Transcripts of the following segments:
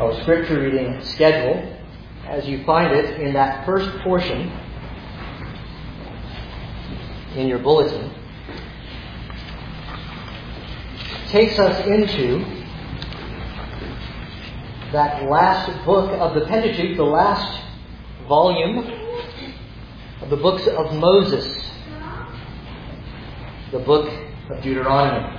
our scripture reading schedule, as you find it in that first portion in your bulletin, takes us into that last book of the Pentateuch, the last volume of the books of Moses, the book of Deuteronomy.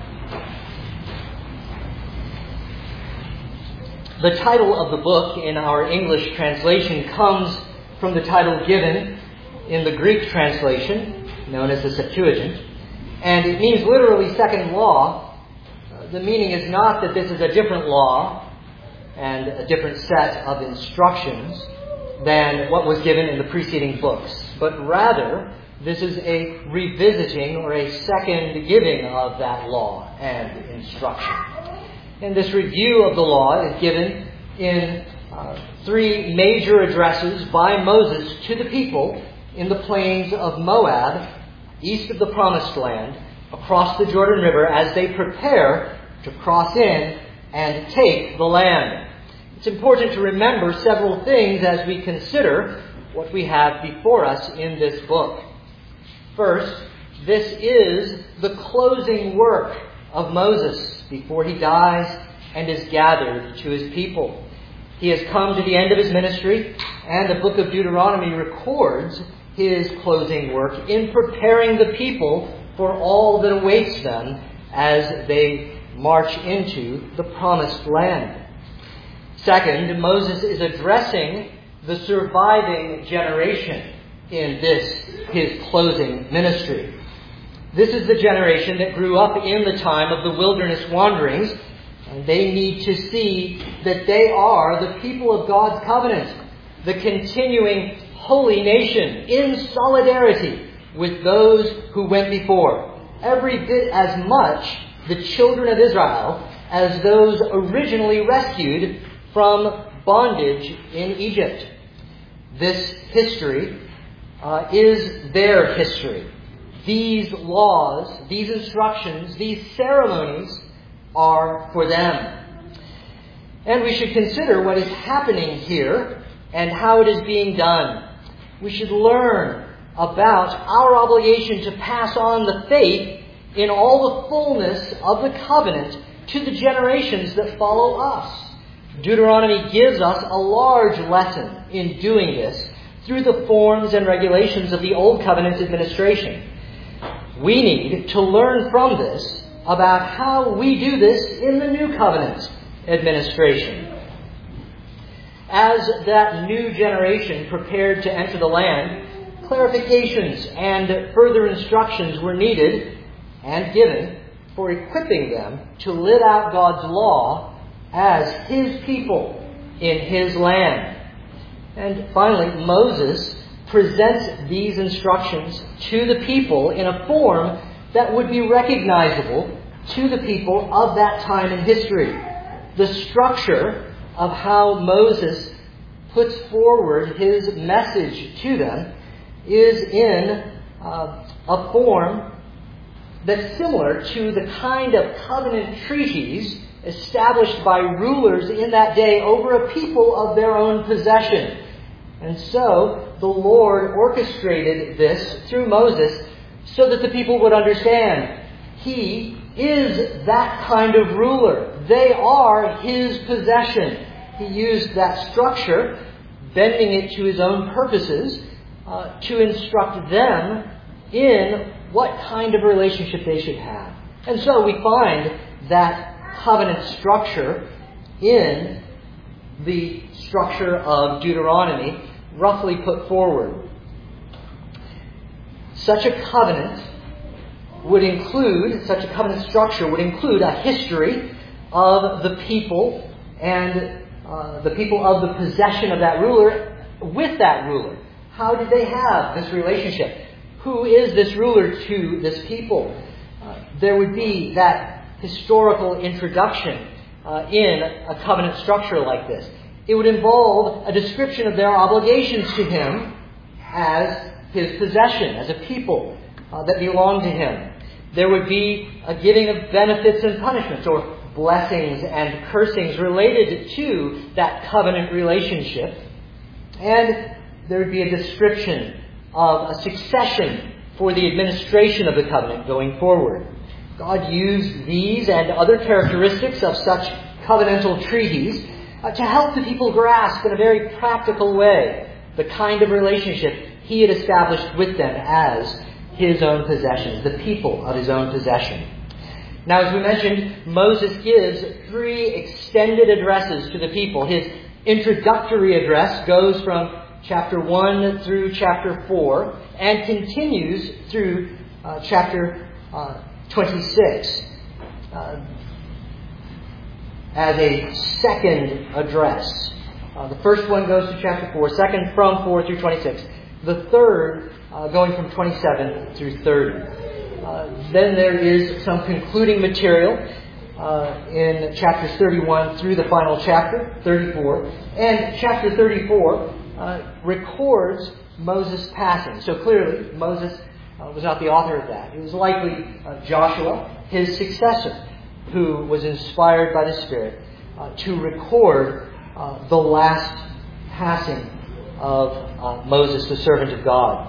The title of the book in our English translation comes from the title given in the Greek translation, known as the Septuagint, and it means literally second law. The meaning is not that this is a different law and a different set of instructions than what was given in the preceding books, but rather this is a revisiting or a second giving of that law and instruction. And this review of the law is given in three major addresses by Moses to the people in the plains of Moab, east of the Promised Land, across the Jordan River, as they prepare to cross in and take the land. It's important to remember several things as we consider what we have before us in this book. First, this is the closing work of Moses before he dies and is gathered to his people. He has come to the end of his ministry, and the book of Deuteronomy records his closing work in preparing the people for all that awaits them as they march into the Promised Land. Second, Moses is addressing the surviving generation in his closing ministry. This is the generation that grew up in the time of the wilderness wanderings, and they need to see that they are the people of God's covenant, the continuing holy nation in solidarity with those who went before, every bit as much the children of Israel as those originally rescued from bondage in Egypt. This history is their history. These laws, these instructions, these ceremonies are for them. And we should consider what is happening here and how it is being done. We should learn about our obligation to pass on the faith in all the fullness of the covenant to the generations that follow us. Deuteronomy gives us a large lesson in doing this through the forms and regulations of the Old Covenant administration. We need to learn from this about how we do this in the New Covenant administration. As that new generation prepared to enter the land, clarifications and further instructions were needed and given for equipping them to live out God's law as His people in His land. And finally, Moses presents these instructions to the people in a form that would be recognizable to the people of that time in history. The structure of how Moses puts forward his message to them is in a form that's similar to the kind of covenant treaties established by rulers in that day over a people of their own possession. And so the Lord orchestrated this through Moses so that the people would understand He is that kind of ruler. They are His possession. He used that structure, bending it to His own purposes, to instruct them in what kind of relationship they should have. And so we find that covenant structure in the structure of Deuteronomy roughly put forward. Such a covenant structure would include a history of the people and the people of the possession of that ruler with that ruler. How did they have this relationship? Who is this ruler to this people? There would be that historical introduction in a covenant structure like this. It would involve a description of their obligations to Him as His possession, as a people that belong to Him. There would be a giving of benefits and punishments, or blessings and cursings related to that covenant relationship. And there would be a description of a succession for the administration of the covenant going forward. God used these and other characteristics of such covenantal treaties to help the people grasp in a very practical way the kind of relationship He had established with them as His own possessions, the people of His own possession. Now, as we mentioned, Moses gives 3 extended addresses to the people. His introductory address goes from chapter 1 through chapter 4 and continues through chapter 26 as a second address. The first one goes to chapter 4, second from 4 through 26. The third going from 27 through 30. Then there is some concluding material in chapters 31 through the final chapter, 34. And chapter 34 records Moses' passing. So clearly, Moses was not the author of that. It was likely Joshua, his successor, who was inspired by the Spirit to record the last passing of Moses, the servant of God.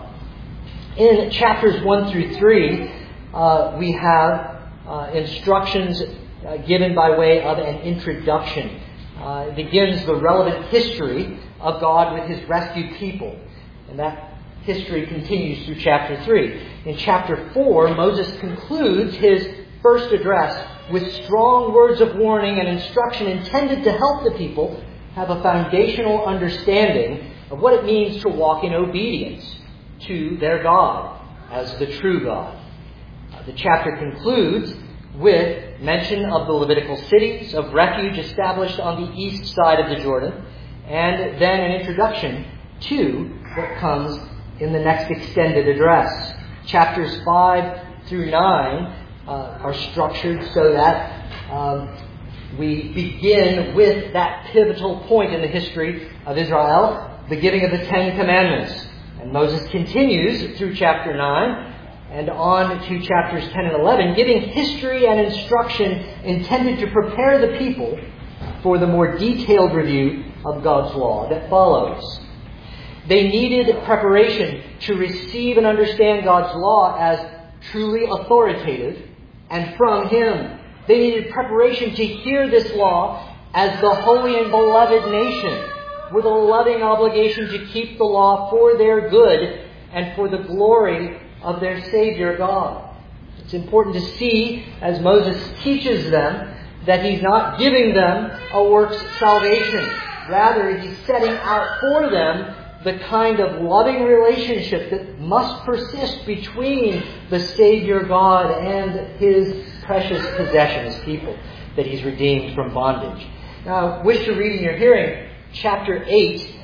In chapters 1 through 3, we have instructions given by way of an introduction. It begins the relevant history of God with His rescued people. And that history continues through chapter 3. In chapter 4, Moses concludes his first address with strong words of warning and instruction intended to help the people have a foundational understanding of what it means to walk in obedience to their God as the true God. The chapter concludes with mention of the Levitical cities of refuge established on the east side of the Jordan, and then an introduction to what comes in the next extended address. Chapters 5 through 9 are structured so that we begin with that pivotal point in the history of Israel, the giving of the 10 Commandments. And Moses continues through chapter 9 and on to chapters 10 and 11, giving history and instruction intended to prepare the people for the more detailed review of God's law that follows. They needed preparation to receive and understand God's law as truly authoritative and from Him. They needed preparation to hear this law as the holy and beloved nation with a loving obligation to keep the law for their good and for the glory of their Savior God. It's important to see, as Moses teaches them, that he's not giving them a works salvation. Rather, he's setting out for them the kind of loving relationship that must persist between the Savior God and His precious possession, His people, that He's redeemed from bondage. Now, I wish to read in your hearing chapter 8.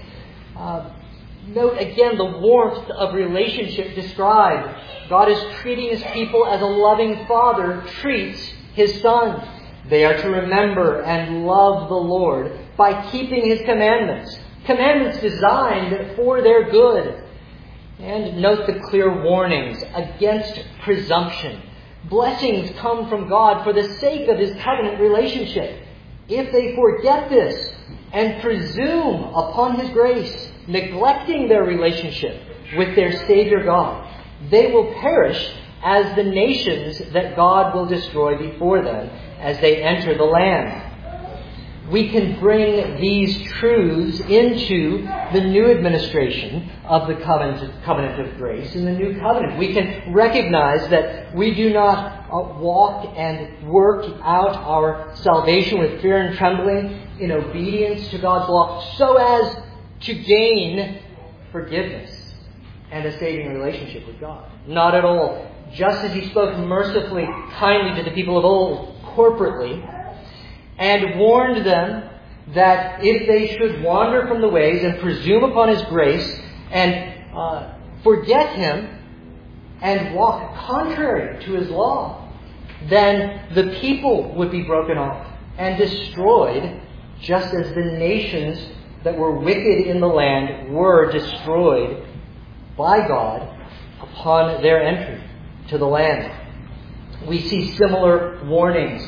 Note again the warmth of relationship described. God is treating His people as a loving Father treats His Son. They are to remember and love the Lord by keeping His commandments. Commandments designed for their good. And note the clear warnings against presumption. Blessings come from God for the sake of His covenant relationship. If they forget this and presume upon His grace, neglecting their relationship with their Savior God, they will perish as the nations that God will destroy before them as they enter the land. We can bring these truths into the new administration of the covenant of grace in the new covenant. We can recognize that we do not walk and work out our salvation with fear and trembling in obedience to God's law so as to gain forgiveness and a saving relationship with God. Not at all. Just as He spoke mercifully, kindly to the people of old, corporately, and warned them that if they should wander from the ways and presume upon His grace and forget Him and walk contrary to His law, then the people would be broken off and destroyed, just as the nations that were wicked in the land were destroyed by God upon their entry to the land. We see similar warnings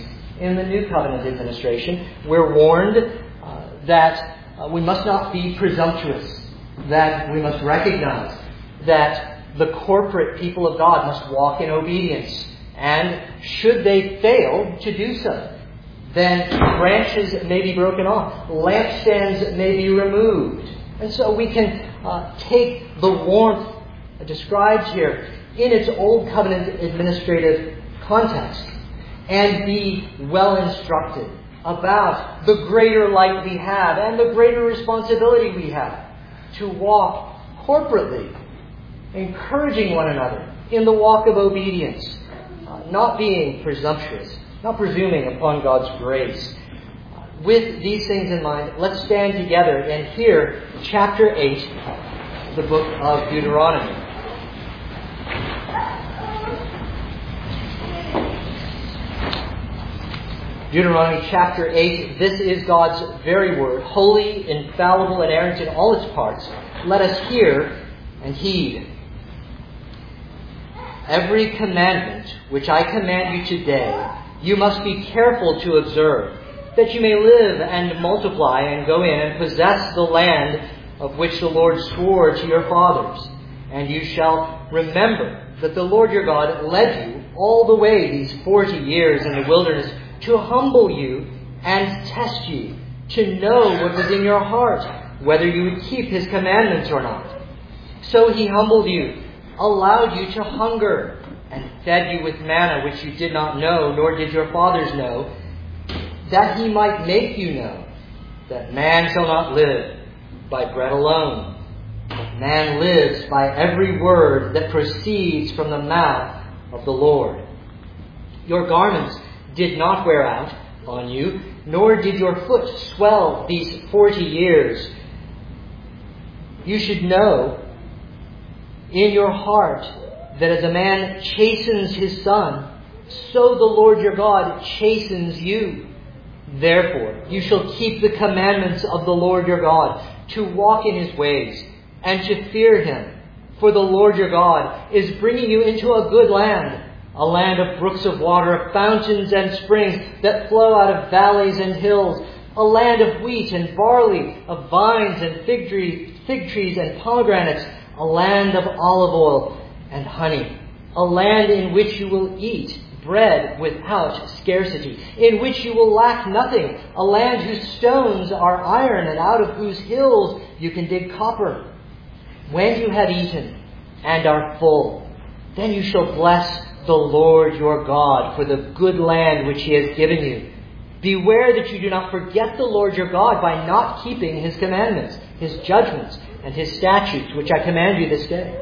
in the New Covenant administration. We're warned that we must not be presumptuous, that we must recognize that the corporate people of God must walk in obedience. And should they fail to do so, then branches may be broken off, lampstands may be removed. And so we can take the warmth described here in its Old Covenant administrative context and be well instructed about the greater light we have and the greater responsibility we have to walk corporately, encouraging one another in the walk of obedience, not being presumptuous, not presuming upon God's grace. With these things in mind, let's stand together and hear chapter 8, the book of Deuteronomy. Deuteronomy chapter 8, this is God's very word, holy, infallible, inerrant in all its parts. Let us hear and heed. Every commandment which I command you today, you must be careful to observe, that you may live and multiply and go in and possess the land of which the Lord swore to your fathers. And you shall remember that the Lord your God led you all the way these 40 years in the wilderness to humble you and test you, to know what was in your heart, whether you would keep his commandments or not. So he humbled you, allowed you to hunger, and fed you with manna which you did not know, nor did your fathers know, that he might make you know that man shall not live by bread alone, but man lives by every word that proceeds from the mouth of the Lord. Your garments did not wear out on you, nor did your foot swell these 40 years. You should know in your heart that as a man chastens his son, so the Lord your God chastens you. Therefore, you shall keep the commandments of the Lord your God, to walk in his ways, and to fear him. For the Lord your God is bringing you into a good land, a land of brooks of water, of fountains and springs that flow out of valleys and hills, a land of wheat and barley, of vines and fig trees and pomegranates, a land of olive oil and honey, a land in which you will eat bread without scarcity, in which you will lack nothing, a land whose stones are iron and out of whose hills you can dig copper. When you have eaten and are full, then you shall bless the Lord your God for the good land which he has given you. Beware that you do not forget the Lord your God by not keeping his commandments, his judgments, and his statutes, which I command you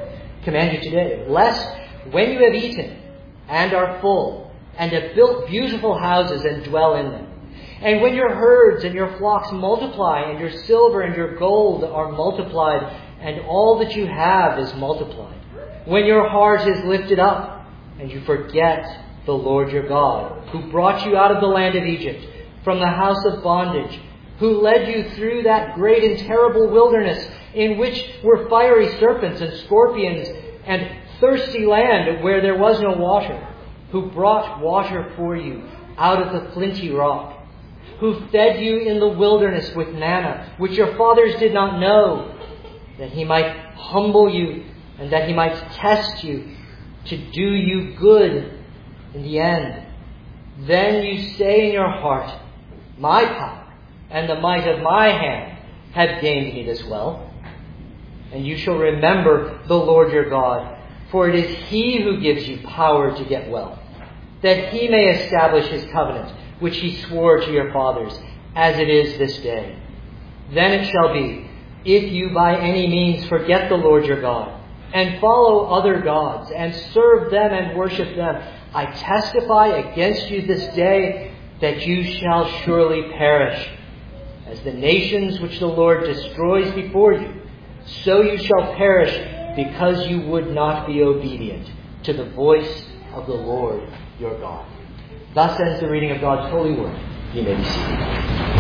today, lest when you have eaten and are full, and have built beautiful houses and dwell in them, and when your herds and your flocks multiply, and your silver and your gold are multiplied, and all that you have is multiplied, when your heart is lifted up, and you forget the Lord your God, who brought you out of the land of Egypt, from the house of bondage, who led you through that great and terrible wilderness, in which were fiery serpents and scorpions, and thirsty land where there was no water, who brought water for you out of the flinty rock, who fed you in the wilderness with manna, which your fathers did not know, that he might humble you and that he might test you, to do you good in the end. Then you say in your heart, my power and the might of my hand have gained me this wealth. And you shall remember the Lord your God, for it is he who gives you power to get wealth, that he may establish his covenant, which he swore to your fathers, as it is this day. Then it shall be, if you by any means forget the Lord your God, and follow other gods, and serve them and worship them, I testify against you this day that you shall surely perish. As the nations which the Lord destroys before you, so you shall perish, because you would not be obedient to the voice of the Lord your God. Thus ends the reading of God's holy word. You may be seated.